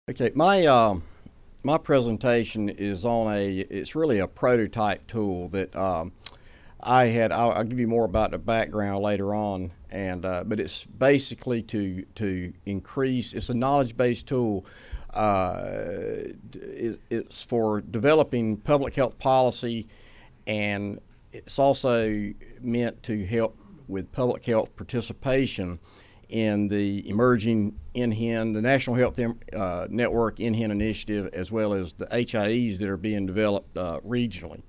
Okay, my presentation is on it's really a prototype tool that I'll give you more about the background later on, but it's basically to increase. It's a knowledge-based tool. It's for developing public health policy, and it's also meant to help with public health participation in the emerging NHIN, the National Health Network NHIN initiative, as well as the HIEs that are being developed regionally.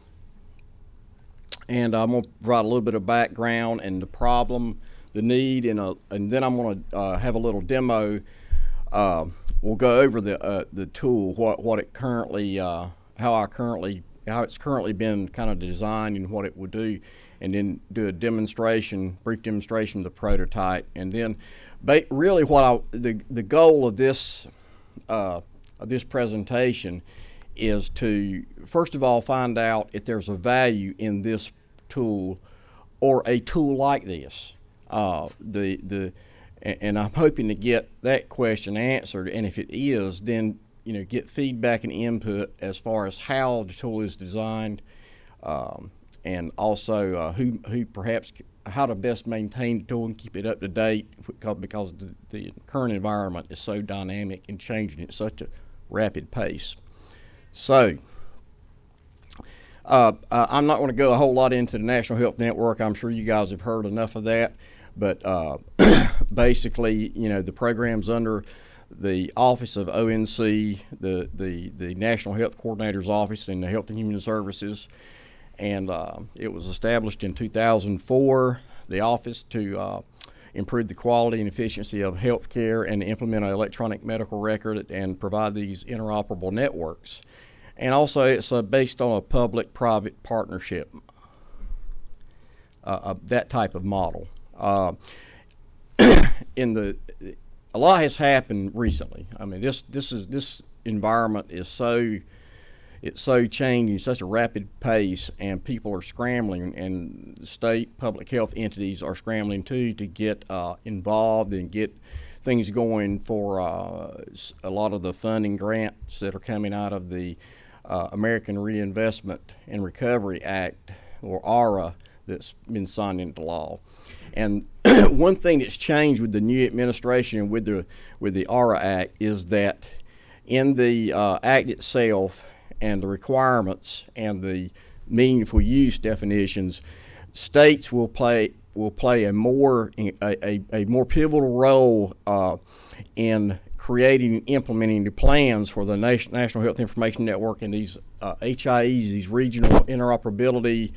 And I'm going to provide a little bit of background and the problem, the need, and then I'm going to have a little demo. We'll go over the tool, what it currently, how it's currently been kind of designed and what it will do, and then do a brief demonstration of the prototype, and then really the goal of this presentation is to first of all find out if there's a value in this tool or a tool like this. And I'm hoping to get that question answered. And if it is, then get feedback and input as far as how the tool is designed, and also who perhaps how to best maintain the tool and keep it up to date because the current environment is so dynamic and changing at such a rapid pace. So I'm not going to go a whole lot into the National Health Network. I'm sure you guys have heard enough of that. But basically, the program's under the Office of ONC, the National Health Coordinator's Office in the Health and Human Services. And it was established in 2004, the office to improve the quality and efficiency of health care and implement an electronic medical record and provide these interoperable networks. And also, it's based on a public-private partnership, that type of model. A lot has happened recently. I mean, this environment is so changing, such a rapid pace, and people are scrambling, and state public health entities are scrambling too to get involved and get things going for a lot of the funding grants that are coming out of the American Reinvestment and Recovery Act, or ARRA, that's been signed into law. And one thing that's changed with the new administration and with the ARRA Act is that in the act itself and the requirements and the meaningful use definitions, states will play a more pivotal role in creating and implementing the plans for the National Health Information Network and these HIEs, these regional interoperability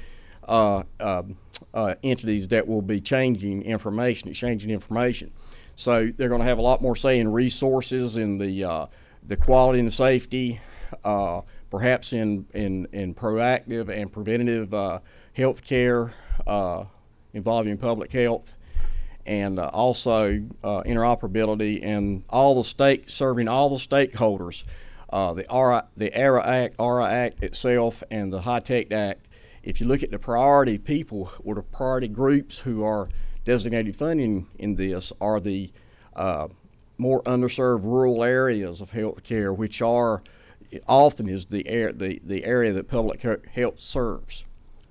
entities that will be exchanging information. So they're going to have a lot more say in resources, in the quality and the safety, perhaps in proactive and preventative health care involving public health, and also interoperability and serving all the stakeholders. The ARRA Act itself and the HITECH Act. If you look at the priority people or the priority groups who are designated funding in this, are the more underserved rural areas of health care, which are often is the area that public health serves.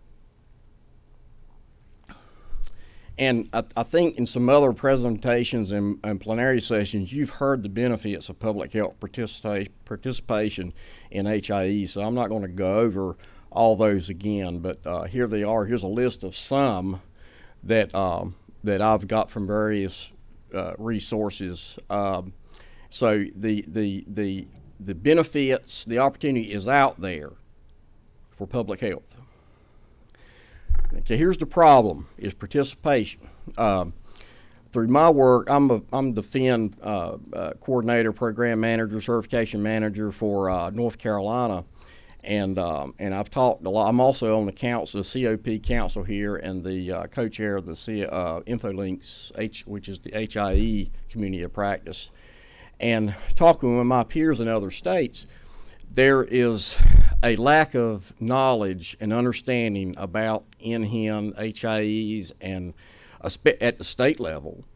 And I think in some other presentations and plenary sessions, you've heard the benefits of public health participation in HIE, so I'm not going to go over all those again, but here they are. Here's a list of some that I've got from various resources. So the benefits, the opportunity is out there for public health. Okay, here's the problem: is participation. Through my work, I'm the FIN coordinator, program manager, certification manager for North Carolina, and I've talked a lot. I'm also on the council, the COP council here, and the co-chair of the InfoLinks, which is the HIE community of practice. And talking with my peers in other states, there is a lack of knowledge and understanding about NHIN, HIEs, and at the state level,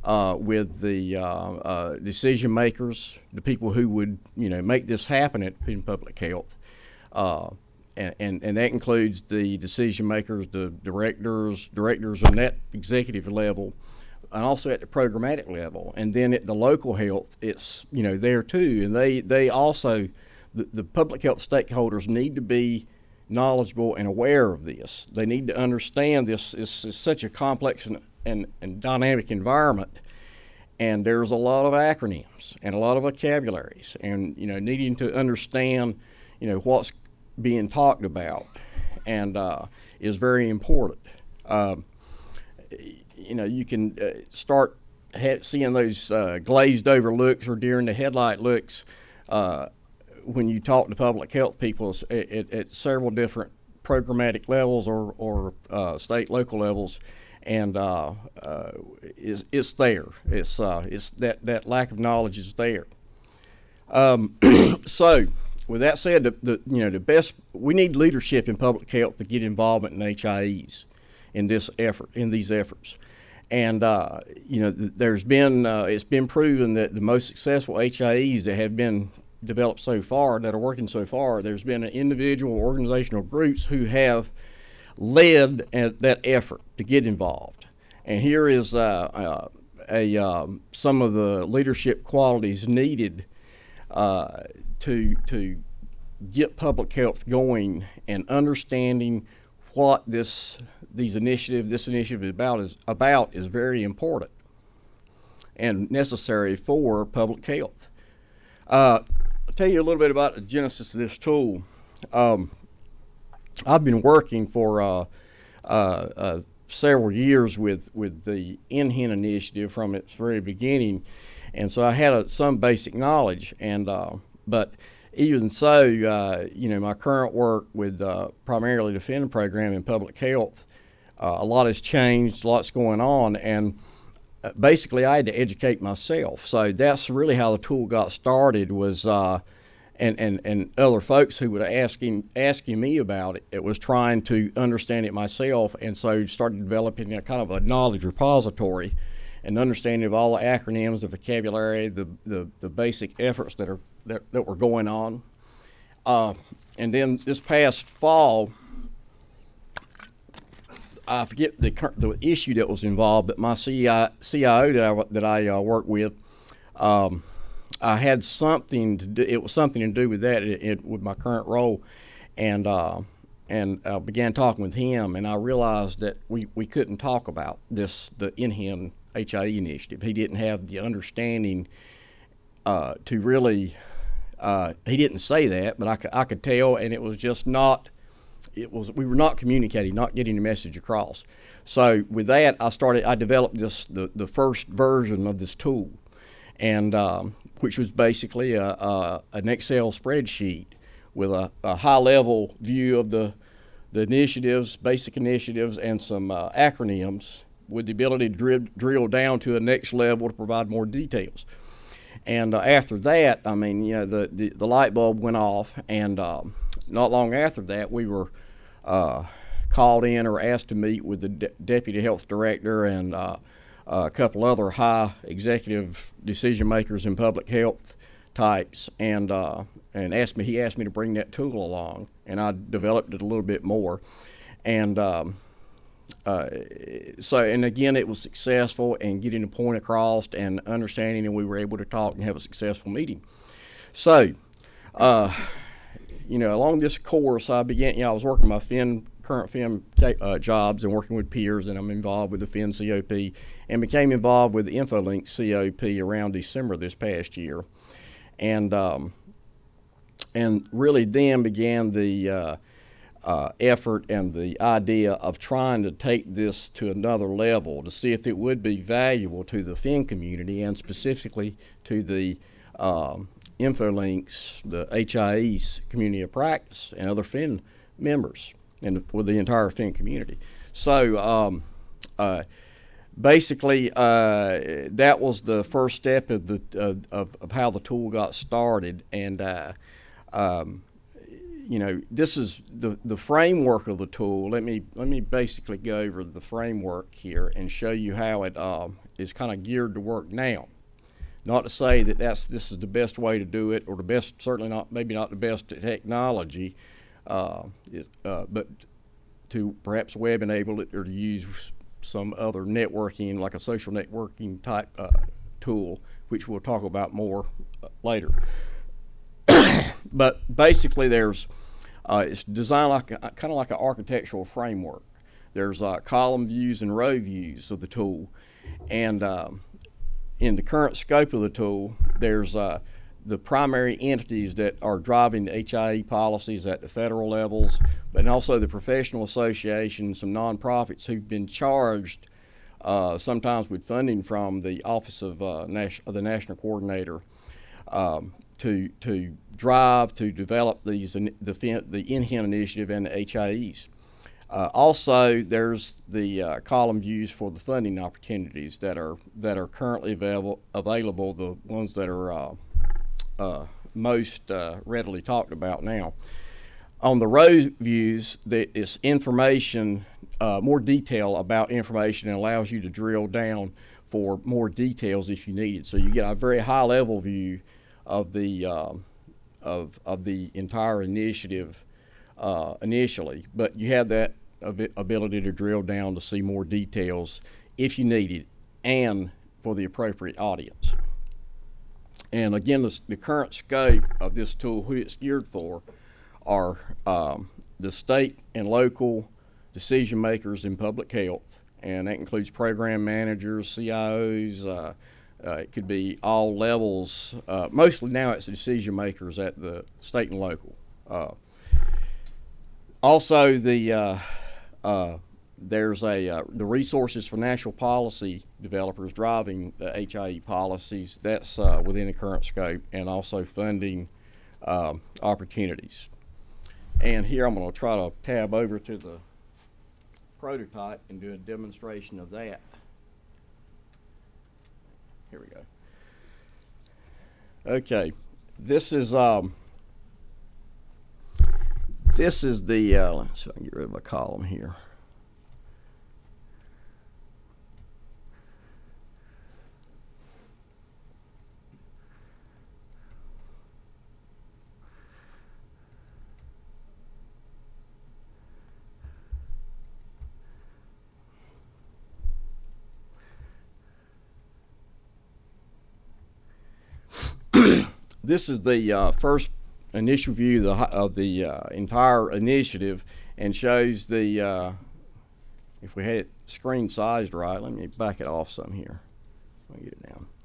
with the decision makers, the people who would make this happen in public health, uh, and that includes the decision makers, the directors on that executive level, and also at the programmatic level, and then at the local health, it's there too, and they also the public health stakeholders need to be knowledgeable and aware of this. They need to understand this is such a complex and dynamic environment, and there's a lot of acronyms and a lot of vocabularies, and needing to understand what's being talked about, and is very important. Um, you can start seeing those glazed over looks or deer in the headlight looks when you talk to public health people at several different programmatic levels or state, local levels, and it's there. It's that lack of knowledge is there. Um, so, with that said, the best we need leadership in public health to get involvement in HIEs in these efforts. And there's been it's been proven that the most successful HIEs that have been developed so far, that are working so far, there's been individual organizational groups who have led that effort to get involved. And here is some of the leadership qualities needed to get public health going, and understanding what this initiative is very important and necessary for public health. I'll tell you a little bit about the genesis of this tool. I've been working for several years with the NHIN initiative from its very beginning, and so I had some basic knowledge. And but even so, my current work with primarily the FIN program in public health, a lot has changed, lots going on, and basically I had to educate myself. So that's really how the tool got started, was and other folks who were asking me about it. It was trying to understand it myself, and so started developing a kind of a knowledge repository, and understanding of all the acronyms, the vocabulary, the basic efforts that were going on. And then this past fall, I forget the issue that was involved, but my CIO that I work with, I had something to do. It was something to do with that with my current role, and I began talking with him, and I realized that we couldn't talk about the NHIN HIE initiative. He didn't have the understanding to really. He didn't say that, but I could tell, and it was just not. We were not communicating, not getting the message across. So with that, I developed the first version of this tool, and which was basically an Excel spreadsheet with a high-level view of the initiatives, basic initiatives, and some acronyms, with the ability to drill down to the next level to provide more details. And after that, the light bulb went off, and not long after that, we were called in or asked to meet with the deputy health director and a couple other high executive decision makers in public health types, and he asked me to bring that tool along, and I developed it a little bit more, and and again, it was successful in getting the point across and understanding, and we were able to talk and have a successful meeting. So, along this course, I began. I was working my current FIN jobs and working with peers, and I'm involved with the FIN COP, and became involved with the InfoLink COP around December this past year, and really then began the effort and the idea of trying to take this to another level to see if it would be valuable to the FIN community, and specifically to the InfoLinks, the HIEs community of practice, and other FIN members, and with the entire FIN community. So basically, that was the first step of how the tool got started, and this is the framework of the tool. Let me basically go over the framework here and show you how it is kind of geared to work now. Not to say that this is the best way to do it, or the best, certainly not, maybe not the best technology, but to perhaps web enable it, or to use some other networking, like a social networking type tool, which we'll talk about more later. But basically, it's designed like kind of like an architectural framework. There's column views and row views of the tool, and in the current scope of the tool, there's the primary entities that are driving the HIE policies at the federal levels, but also the professional associations, some nonprofits who've been charged sometimes with funding from the Office of the National Coordinator to drive, to develop the NHIN initiative and the HIEs. Also, there's the column views for the funding opportunities that are currently available. The ones that are most readily talked about now. On the row views, it's information, more detail about information, and allows you to drill down for more details if you need it. So you get a very high-level view of the entire initiative initially, but you have that ability to drill down to see more details if you need it, and for the appropriate audience. And again, the current scope of this tool, who it's geared for, are the state and local decision makers in public health, and that includes program managers, CIOs. It could be all levels. Mostly now it's the decision makers at the state and local. Also, there's the resources for national policy developers driving the HIE policies. That's within the current scope, and also funding opportunities. And here I'm going to try to tab over to the prototype and do a demonstration of that. Here we go. Okay, this is the let's see if I can get rid of a column here. This is the first initial view of the entire initiative, and shows the, if we had it screen sized right, let me back it off some here. Let me get it down.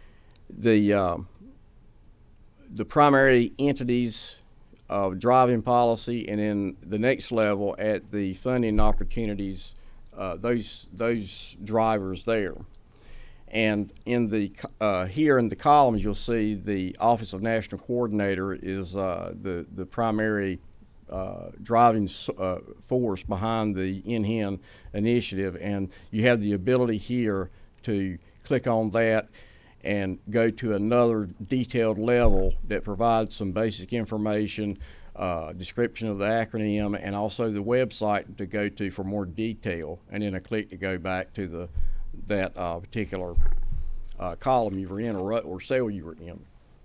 The primary entities of driving policy, and then the next level at the funding opportunities, those drivers there. And in the here in the columns, you'll see the Office of National Coordinator is the primary driving force behind the NHIN initiative, and you have the ability here to click on that and go to another detailed level that provides some basic information, description of the acronym, and also the website to go to for more detail, and then a click to go back to that particular column you were in, or cell you were in.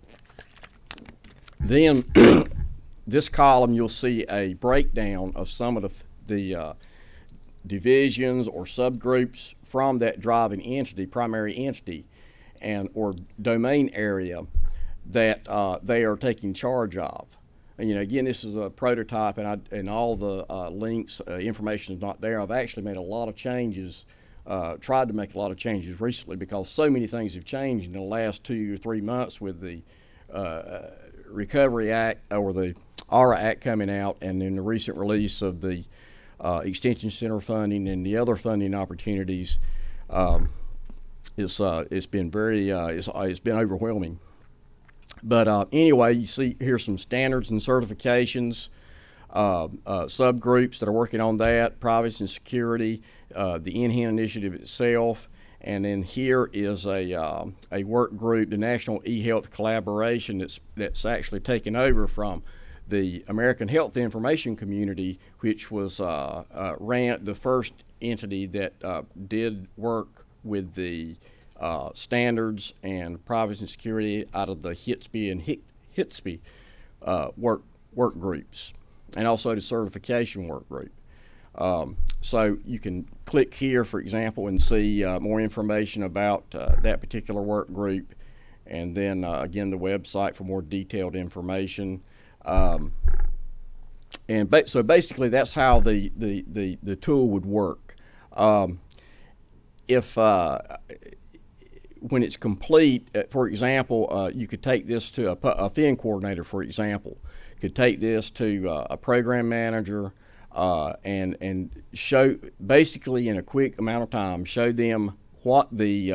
Then this column, you'll see a breakdown of some of the divisions or subgroups from that driving entity, primary entity, or domain area that they are taking charge of. And again, this is a prototype, and all the links, information is not there. I've actually made a lot of changes. Tried to make a lot of changes recently, because so many things have changed in the last 2 or 3 months with the Recovery Act, or the ARA Act, coming out, and then the recent release of the Extension Center funding and the other funding opportunities. It's been it's been overwhelming. But anyway, you see here some standards and certifications, subgroups that are working on that, privacy and security, the NHIN initiative itself, and then here is a work group, the National eHealth Collaboration, that's actually taken over from the American Health Information Community, which was ran the first entity that did work with the standards and privacy and security out of the HITSP and HITSP work groups, and also the certification work group. So you can click here, for example, and see more information about that particular work group, and then again the website for more detailed information. So basically that's how the tool would work. If when it's complete, for example, you could take this to a FIN coordinator, for example, could take this to a program manager, and show, basically in a quick amount of time, show them what the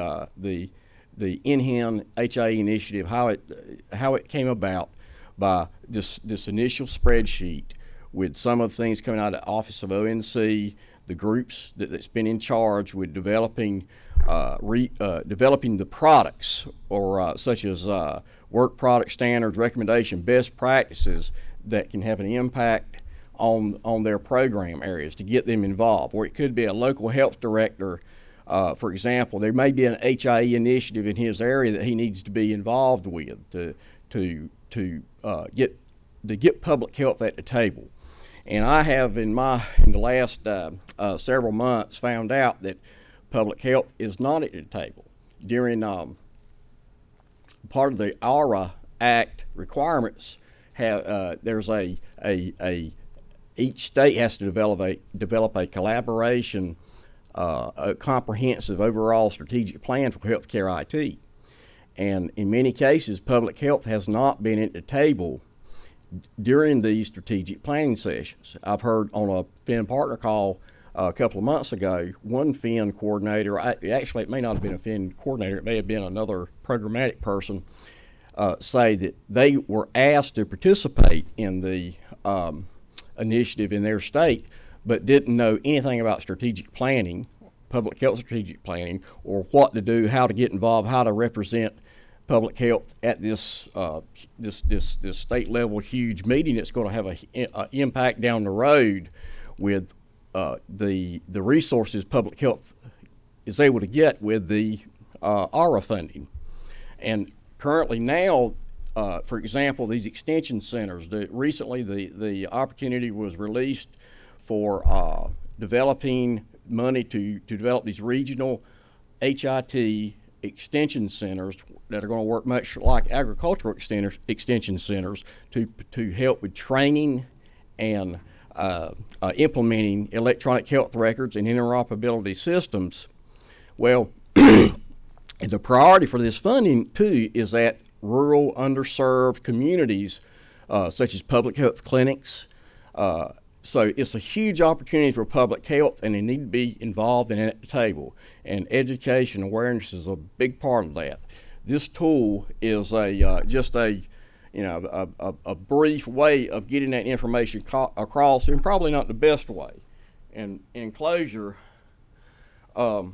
NHIN HIE initiative, how it came about by this initial spreadsheet with some of the things coming out of the Office of ONC, the groups that's been in charge with developing the products, or such as work product standards, recommendation, best practices that can have an impact on their program areas to get them involved. Or it could be a local health director, for example. There may be an HIE initiative in his area that he needs to be involved with to get public health at the table. And I have in the last several months found out that public health is not at the table. During part of the ARA Act requirements, there's each state has to develop a collaboration, a comprehensive overall strategic plan for healthcare IT. And in many cases, public health has not been at the table during these strategic planning sessions. I've heard on a FIN partner call a couple of months ago, one FIN coordinator, actually it may not have been a FIN coordinator, it may have been another programmatic person, say that they were asked to participate in the initiative in their state, but didn't know anything about strategic planning, public health strategic planning, or what to do, how to get involved, how to represent public health at this state level huge meeting that's going to have an impact down the road with the resources public health is able to get with the ARA funding. And currently now, for example, these extension centers, recently the opportunity was released for developing money to develop these regional HIT extension centers that are going to work much like agricultural extension centers to help with training and implementing electronic health records and interoperability systems. Well, the priority for this funding too is at rural underserved communities, such as public health clinics. So it's a huge opportunity for public health, and they need to be involved in it at the table. And education awareness is a big part of that. This tool is just a brief way of getting that information across, and probably not the best way. And in closure, let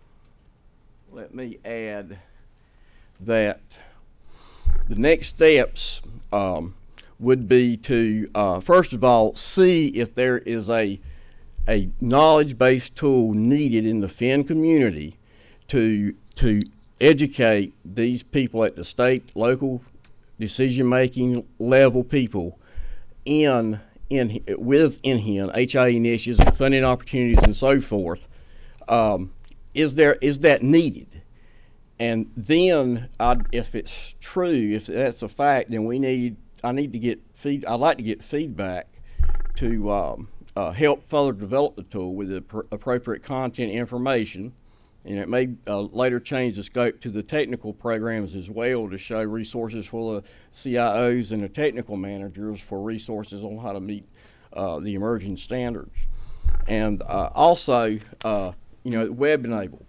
me add that the next steps would be to, first of all, see if there is a knowledge-based tool needed in the FIN community to educate these people at the state, local, decision-making level people with NHIN, HIE initiatives, and funding opportunities, and so forth. Is that needed? And then, if it's true, if that's a fact, then I'd like to get feedback to help further develop the tool with the appropriate content information. And it may later change the scope to the technical programs as well, to show resources for the CIOs and the technical managers for resources on how to meet the emerging standards. And also, web enabled.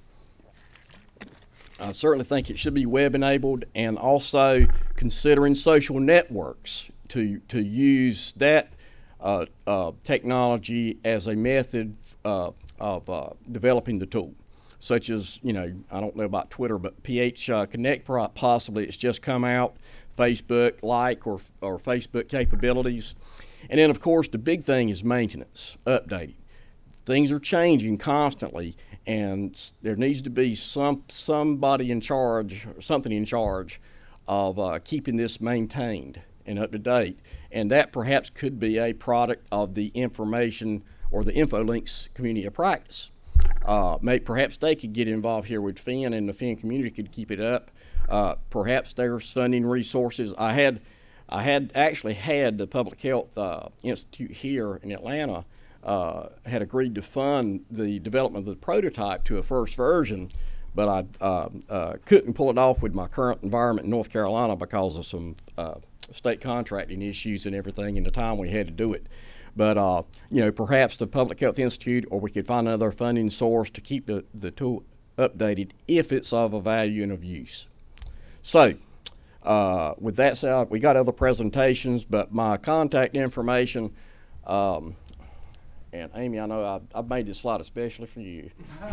I certainly think it should be web enabled, and also considering social networks to use that technology as a method of developing the tool. Such as, I don't know about Twitter, but PH Connect possibly, it's just come out. Facebook like or Facebook capabilities. And then, of course, the big thing is maintenance, updating. Things are changing constantly, and there needs to be somebody in charge, something in charge of keeping this maintained and up to date. And that perhaps could be a product of the information or the InfoLinks community of practice. Perhaps they could get involved here with Fin, and the Fin community could keep it up. Perhaps there's funding resources. I had actually had the Public Health Institute here in Atlanta had agreed to fund the development of the prototype to a first version, but I couldn't pull it off with my current environment in North Carolina because of some state contracting issues and everything and the time we had to do it. But perhaps the Public Health Institute, or we could find another funding source to keep the tool updated if it's of a value and of use. So, with that said, we got other presentations, but my contact information, and Amy, I know I've made this slide especially for you.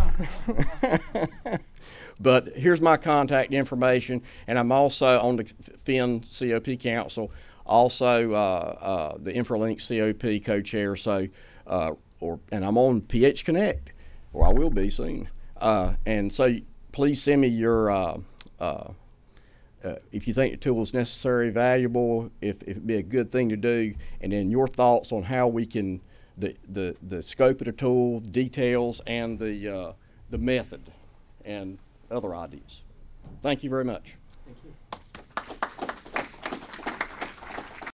But here's my contact information, and I'm also on the Fin COP Council, also the InfoLinks COP co-chair. So, and I'm on PH Connect, or I will be soon. And so, please send me your. If you think the tool is necessary, valuable, if it'd be a good thing to do, and then your thoughts on how we can, the scope of the tool, details, and the method, and other ideas. Thank you very much. Thank you.